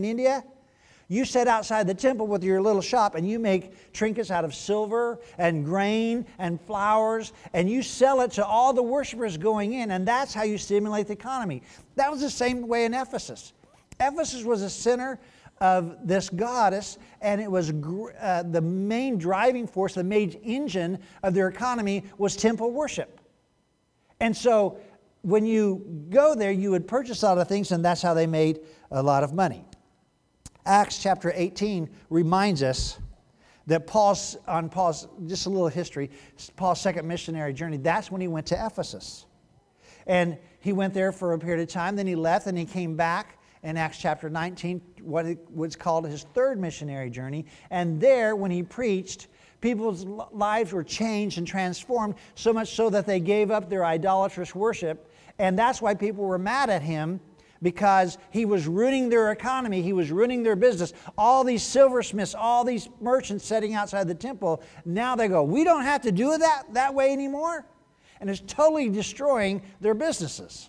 in India? You sit outside the temple with your little shop and you make trinkets out of silver and grain and flowers, and you sell it to all the worshipers going in, and that's how you stimulate the economy. That was the same way in Ephesus. Ephesus was a center of this goddess, and it was the main driving force, the main engine of their economy was temple worship. And so when you go there, you would purchase a lot of things, and that's how they made a lot of money. Acts chapter 18 reminds us that Paul's, just a little history, Paul's second missionary journey, that's when he went to Ephesus. And he went there for a period of time, then he left, and he came back in Acts chapter 19, what was called his third missionary journey. And there, when he preached, people's lives were changed and transformed, so much so that they gave up their idolatrous worship. And that's why people were mad at him, because he was ruining their economy, he was ruining their business. All these silversmiths, all these merchants sitting outside the temple, now they go, we don't have to do it that way anymore. And it's totally destroying their businesses.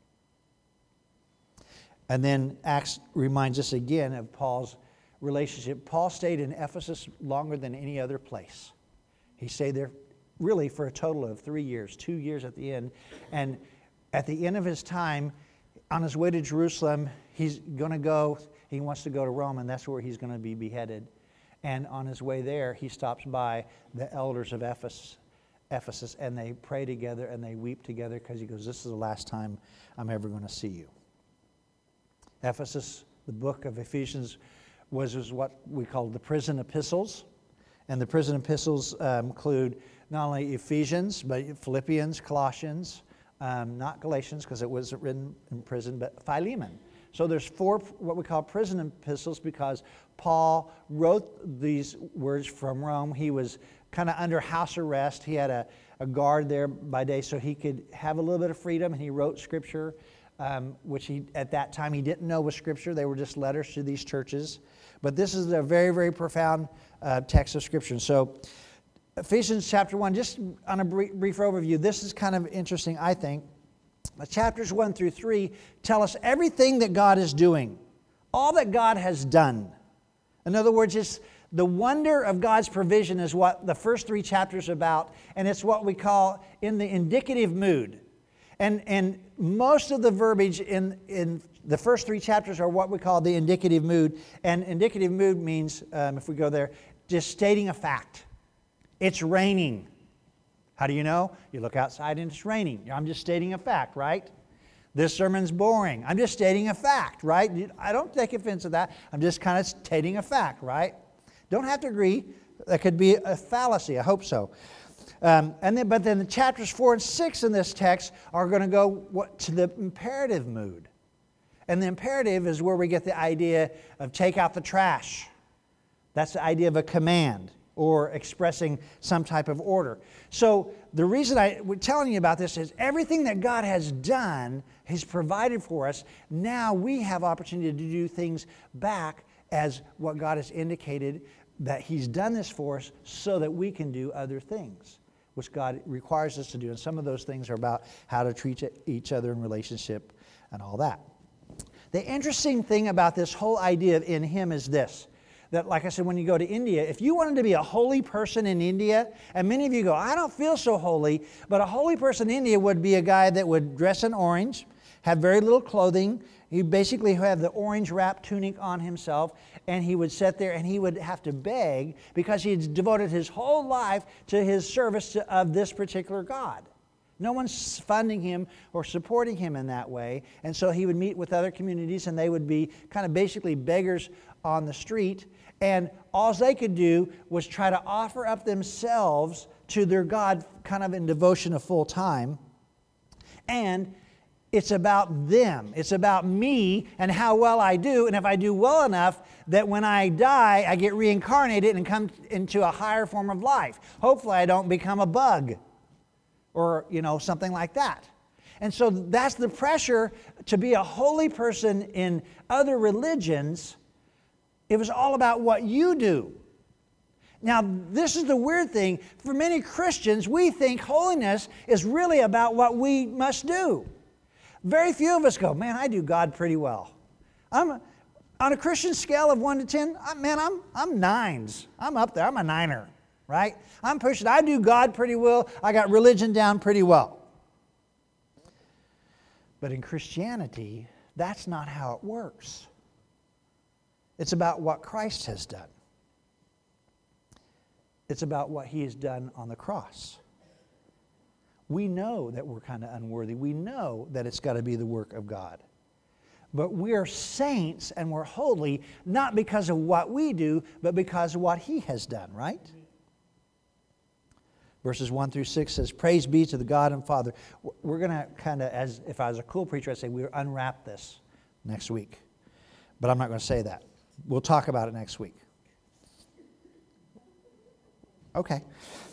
And then Acts reminds us again of Paul's relationship. Paul stayed in Ephesus longer than any other place. He stayed there really for a total of 3 years, 2 years at the end. And at the end of his time, on his way to Jerusalem, he's going to go, he wants to go to Rome, and that's where he's going to be beheaded. And on his way there, he stops by the elders of Ephesus, and they pray together and they weep together, because he goes, this is the last time I'm ever going to see you. Ephesus, the book of Ephesians, was what we call the prison epistles. And the prison epistles include not only Ephesians, but Philippians, Colossians, not Galatians, because it wasn't written in prison, but Philemon. So there's 4 what we call prison epistles, because Paul wrote these words from Rome. He was kind of under house arrest. He had a guard there by day so he could have a little bit of freedom, and he wrote Scripture, which he at that time he didn't know was Scripture. They were just letters to these churches. But this is a very, very profound text of Scripture. So Ephesians chapter 1, just on a brief overview, this is kind of interesting, I think. Chapters 1 through 3 tell us everything that God is doing, all that God has done. In other words, it's the wonder of God's provision is what the first 3 chapters are about, and it's what we call in the indicative mood. And most of the verbiage in the first 3 chapters are what we call the indicative mood. And indicative mood means, if we go there, just stating a fact. It's raining. How do you know? You look outside and it's raining. I'm just stating a fact, right? This sermon's boring. I'm just stating a fact, right? I don't take offense to that. I'm just kind of stating a fact, right? Don't have to agree. That could be a fallacy. I hope so. But then the chapters 4 and 6 in this text are going to go to the imperative mood. And the imperative is where we get the idea of take out the trash. That's the idea of a command, or expressing some type of order. So the reason we're telling you about this is everything that God has done, He's provided for us. Now we have opportunity to do things back as what God has indicated that He's done this for us so that we can do other things, which God requires us to do. And some of those things are about how to treat each other in relationship and all that. The interesting thing about this whole idea of in Him is this. That, like I said, when you go to India, if you wanted to be a holy person in India, and many of you go, I don't feel so holy, but a holy person in India would be a guy that would dress in orange, have very little clothing. He basically have the orange wrap tunic on himself, and he would sit there and he would have to beg because he had devoted his whole life to his service of this particular God. No one's funding him or supporting him in that way. And so he would meet with other communities, and they would be kind of basically beggars on the street. And all they could do was try to offer up themselves to their God kind of in devotion of full time. And it's about them. It's about me and how well I do. And if I do well enough that when I die, I get reincarnated and come into a higher form of life. Hopefully I don't become a bug or, something like that. And so that's the pressure to be a holy person in other religions. It was all about what you do. Now, this is the weird thing. For many Christians, we think holiness is really about what we must do. Very few of us go, man, I do God pretty well. I'm On a Christian scale of 1 to 10, I'm nines. I'm up there. I'm a niner, right? I'm pushing. I do God pretty well. I got religion down pretty well. But in Christianity, that's not how it works. It's about what Christ has done. It's about what He has done on the cross. We know that we're kind of unworthy. We know that it's got to be the work of God. But we're saints and we're holy, not because of what we do, but because of what He has done, right? Verses 1 through 6 says, praise be to the God and Father. We're going to kind of, as if I was a cool preacher, I'd say we'll unwrap this next week. But I'm not going to say that. We'll talk about it next week. Okay.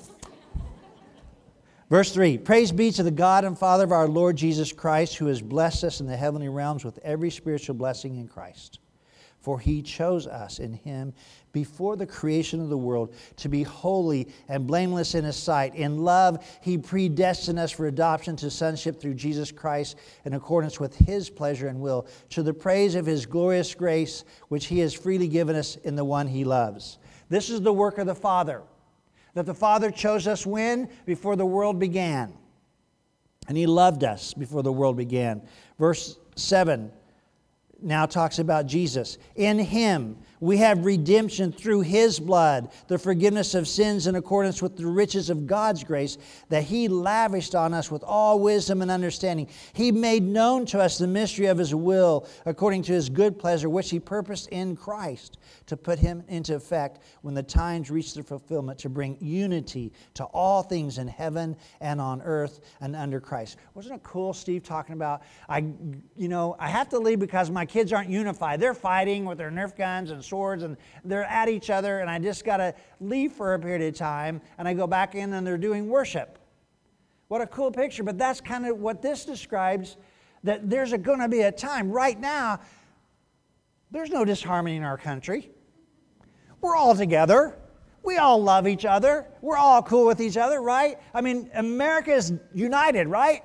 Verse 3, praise be to the God and Father of our Lord Jesus Christ, who has blessed us in the heavenly realms with every spiritual blessing in Christ. For He chose us in Him before the creation of the world to be holy and blameless in His sight. In love, He predestined us for adoption to sonship through Jesus Christ in accordance with His pleasure and will, to the praise of His glorious grace, which He has freely given us in the one He loves. This is the work of the Father. That the Father chose us when? Before the world began. And He loved us before the world began. Verse 7 now talks about Jesus. In Him we have redemption through His blood, the forgiveness of sins in accordance with the riches of God's grace that He lavished on us with all wisdom and understanding. He made known to us the mystery of His will according to His good pleasure, which He purposed in Christ to put Him into effect when the times reach their fulfillment, to bring unity to all things in heaven and on earth and under Christ. Wasn't it cool, Steve, talking about, I have to leave because my kids aren't unified. They're fighting with their Nerf guns and swords, and they're at each other, and I just got to leave for a period of time, and I go back in and they're doing worship. What a cool picture, but that's kind of what this describes, that there's going to be a time. Right now, there's no disharmony in our country. We're all together. We all love each other. We're all cool with each other, right? I mean, America is united, right?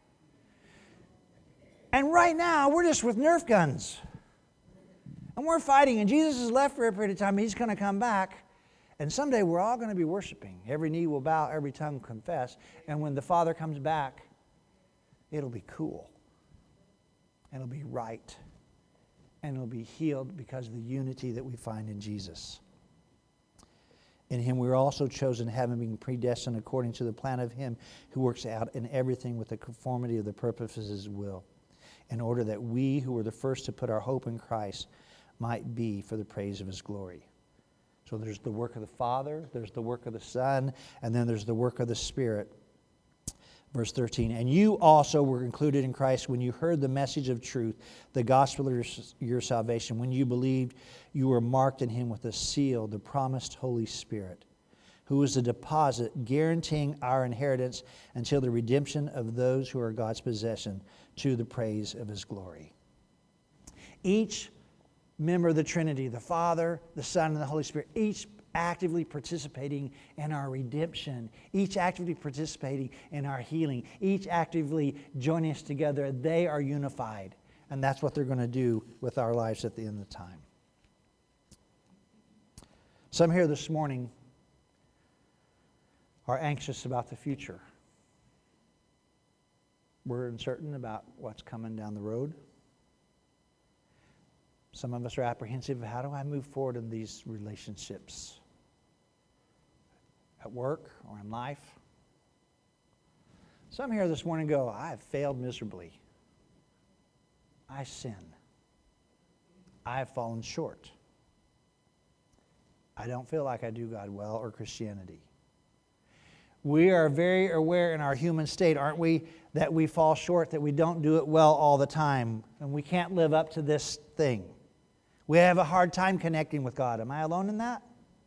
And right now, we're just with Nerf guns. And we're fighting, and Jesus is left for a period of time. He's going to come back, and someday we're all going to be worshiping. Every knee will bow, every tongue confess. And when the Father comes back, it'll be cool. And it'll be right. And it'll be healed because of the unity that we find in Jesus. In Him we were also chosen, having been predestined according to the plan of Him who works out in everything with the conformity of the purpose of His will, in order that we who were the first to put our hope in Christ might be for the praise of His glory. So there's the work of the Father, there's the work of the Son, and then there's the work of the Spirit. Verse 13, and you also were included in Christ when you heard the message of truth, the gospel of your salvation. When you believed, you were marked in Him with a seal, the promised Holy Spirit, who is a deposit guaranteeing our inheritance until the redemption of those who are God's possession, to the praise of His glory. Each member of the Trinity, the Father, the Son, and the Holy Spirit, each actively participating in our redemption, each actively participating in our healing, each actively joining us together. They are unified, and that's what they're going to do with our lives at the end of the time. Some here this morning are anxious about the future. We're uncertain about what's coming down the road. Some of us are apprehensive of, how do I move forward in these relationships? At work or in life? Some here this morning go, I have failed miserably. I sin. I have fallen short. I don't feel like I do God well or Christianity. We are very aware in our human state, aren't we, that we fall short, that we don't do it well all the time, and we can't live up to this thing. We have a hard time connecting with God. Am I alone in that?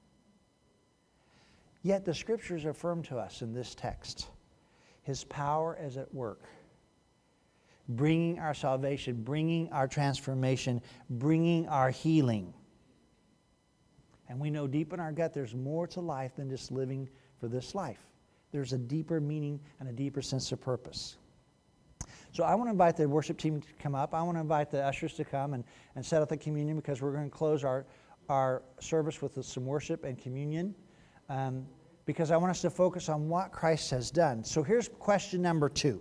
Yet the Scriptures affirm to us in this text His power is at work, bringing our salvation, bringing our transformation, bringing our healing. And we know deep in our gut there's more to life than just living for this life. There's a deeper meaning and a deeper sense of purpose. So I want to invite the worship team to come up. I want to invite the ushers to come and set up the communion, because we're going to close our service with some worship and communion, because I want us to focus on what Christ has done. So here's question number 2.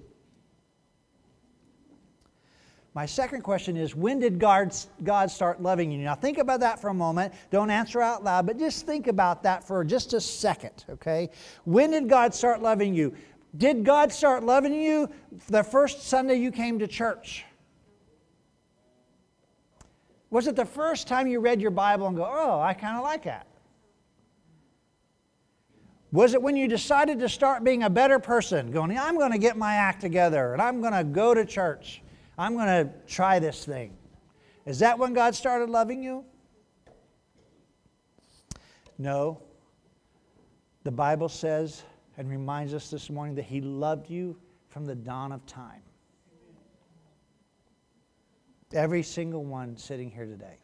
My second question is, when did God start loving you? Now think about that for a moment. Don't answer out loud, but just think about that for just a second, okay? When did God start loving you? Did God start loving you the first Sunday you came to church? Was it the first time you read your Bible and go, oh, I kind of like that? Was it when you decided to start being a better person, going, I'm going to get my act together and I'm going to go to church? I'm going to try this thing. Is that when God started loving you? No. The Bible says and reminds us this morning that He loved you from the dawn of time. Every single one sitting here today.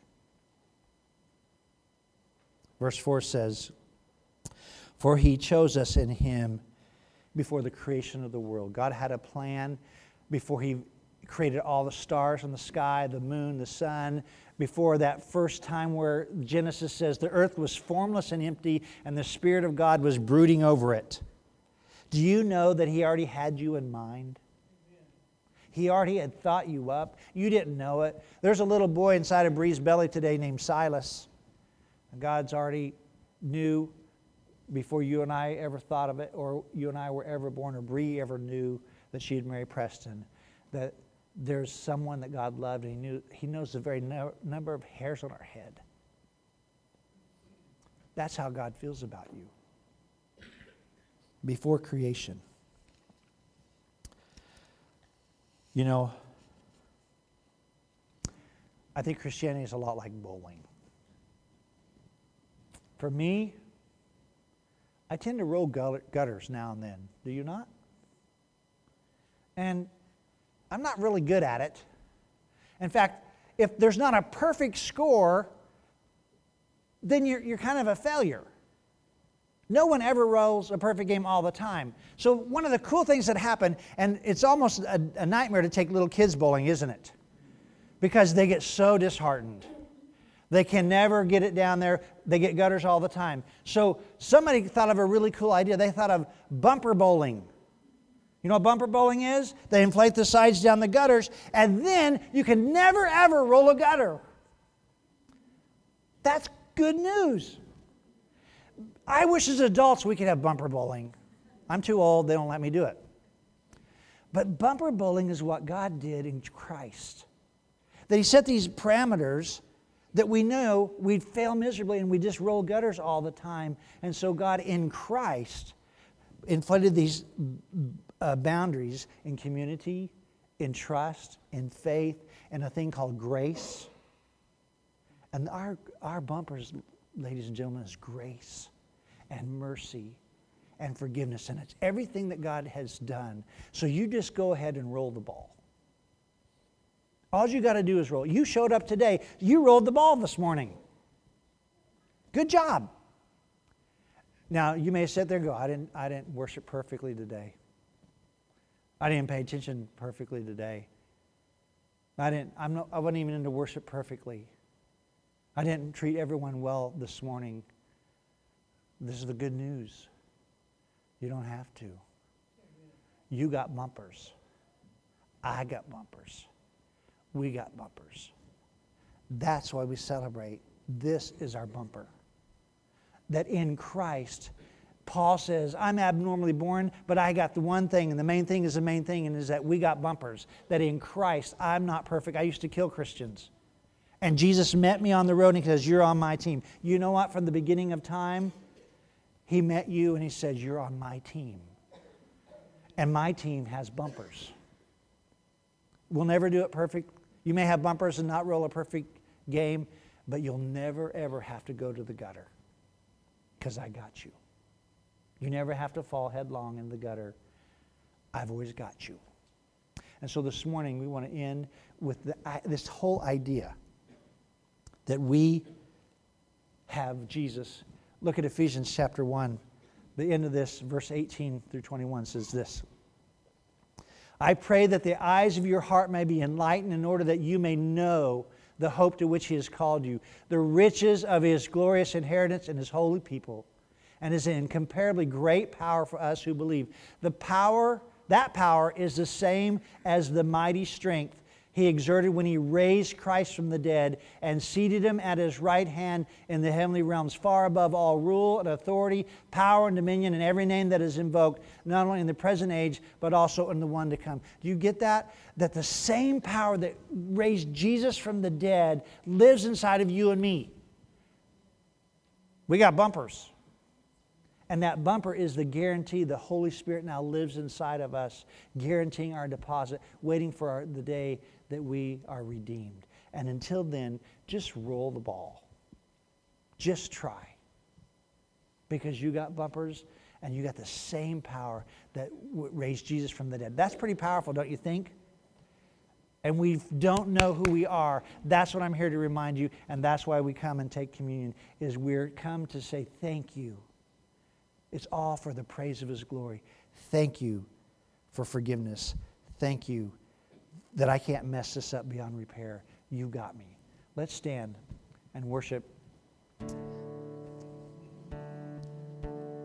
Verse 4 says, for He chose us in Him before the creation of the world. God had a plan before He created all the stars in the sky, the moon, the sun, before that first time where Genesis says the earth was formless and empty and the Spirit of God was brooding over it. Do you know that He already had you in mind? He already had thought you up. You didn't know it. There's a little boy inside of Bree's belly today named Silas. God's already knew before you and I ever thought of it, or you and I were ever born, or Bree ever knew that she'd marry Preston, that there's someone that God loved, and He knows the very number of hairs on our head. That's how God feels about you. Before creation. You know, I think Christianity is a lot like bowling. For me, I tend to roll gutters now and then. Do you not? And I'm not really good at it. In fact, if there's not a perfect score, then you're kind of a failure. No one ever rolls a perfect game all the time. So one of the cool things that happen, and it's almost a nightmare to take little kids bowling, isn't it? Because they get so disheartened. They can never get it down there. They get gutters all the time. So somebody thought of a really cool idea. They thought of bumper bowling. You know what bumper bowling is? They inflate the sides down the gutters, and then you can never, ever roll a gutter. That's good news. I wish as adults we could have bumper bowling. I'm too old. They don't let me do it. But bumper bowling is what God did in Christ. That He set these parameters that we know we'd fail miserably and we just roll gutters all the time. And so God in Christ inflated these boundaries in community, in trust, in faith, and a thing called grace. And our bumpers, ladies and gentlemen, is grace and mercy and forgiveness. And it's everything that God has done. So you just go ahead and roll the ball. All you got to do is roll. You showed up today. You rolled the ball this morning. Good job. Now, you may sit there and go, I didn't worship perfectly today. I didn't pay attention perfectly today. I wasn't even into worship perfectly. I didn't treat everyone well this morning. This is the good news. You don't have to. You got bumpers. I got bumpers. We got bumpers. That's why we celebrate. This is our bumper. That in Christ, Paul says, I'm abnormally born, but I got the one thing, and the main thing is the main thing, and is that we got bumpers. That in Christ, I'm not perfect. I used to kill Christians. And Jesus met me on the road, and He says, you're on my team. You know what? From the beginning of time, He met you, and He said, you're on my team. And my team has bumpers. We'll never do it perfect. You may have bumpers and not roll a perfect game, but you'll never, ever have to go to the gutter because I got you. You never have to fall headlong in the gutter. I've always got you. And so this morning we want to end with this whole idea that we have Jesus. Look at Ephesians chapter 1. The end of this, verse 18 through 21 says this. I pray that the eyes of your heart may be enlightened in order that you may know the hope to which He has called you, the riches of His glorious inheritance in His holy people, and His incomparably great power for us who believe. That power is the same as the mighty strength He exerted when He raised Christ from the dead and seated Him at His right hand in the heavenly realms, far above all rule and authority, power and dominion, and every name that is invoked, not only in the present age, but also in the one to come. Do you get that? That the same power that raised Jesus from the dead lives inside of you and me. We got bumpers. And that bumper is the guarantee the Holy Spirit now lives inside of us, guaranteeing our deposit, waiting for the day that we are redeemed. And until then, just roll the ball. Just try. Because you got bumpers and you got the same power that raised Jesus from the dead. That's pretty powerful, don't you think? And we don't know who we are. That's what I'm here to remind you, and that's why we come and take communion, is we're come to say thank you. It's all for the praise of His glory. Thank you for forgiveness. Thank you that I can't mess this up beyond repair. You got me. Let's stand and worship